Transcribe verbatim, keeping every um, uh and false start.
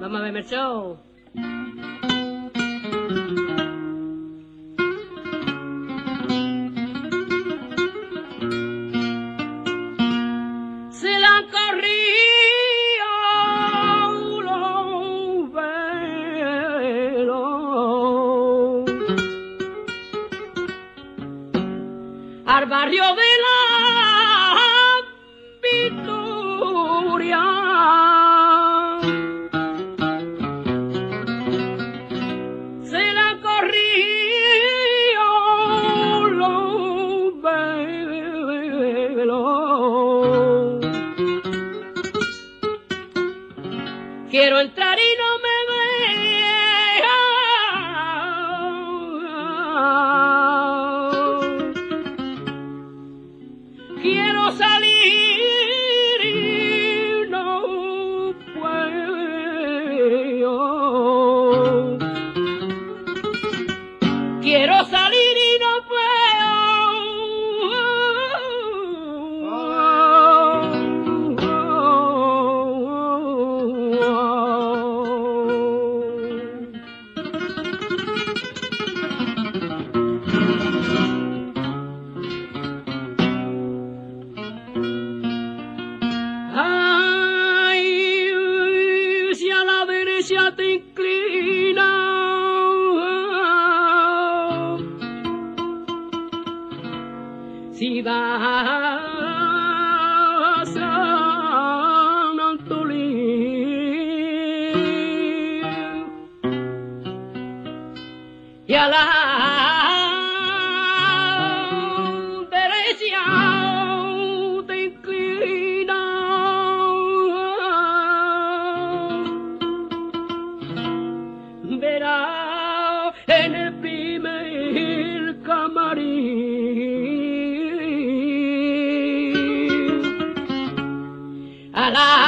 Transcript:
Vamos a verme el show. Se la han corrido los velos al barrio de la Victoria. Se la han corrido los velos. Quiero entrar y no me dejan. Quiero salir y no puedo. Quiero salir y no ay, si a la derecha te inclinas, si vas a Antolín y a la derecha te inclinas, verás en el primer camarín a la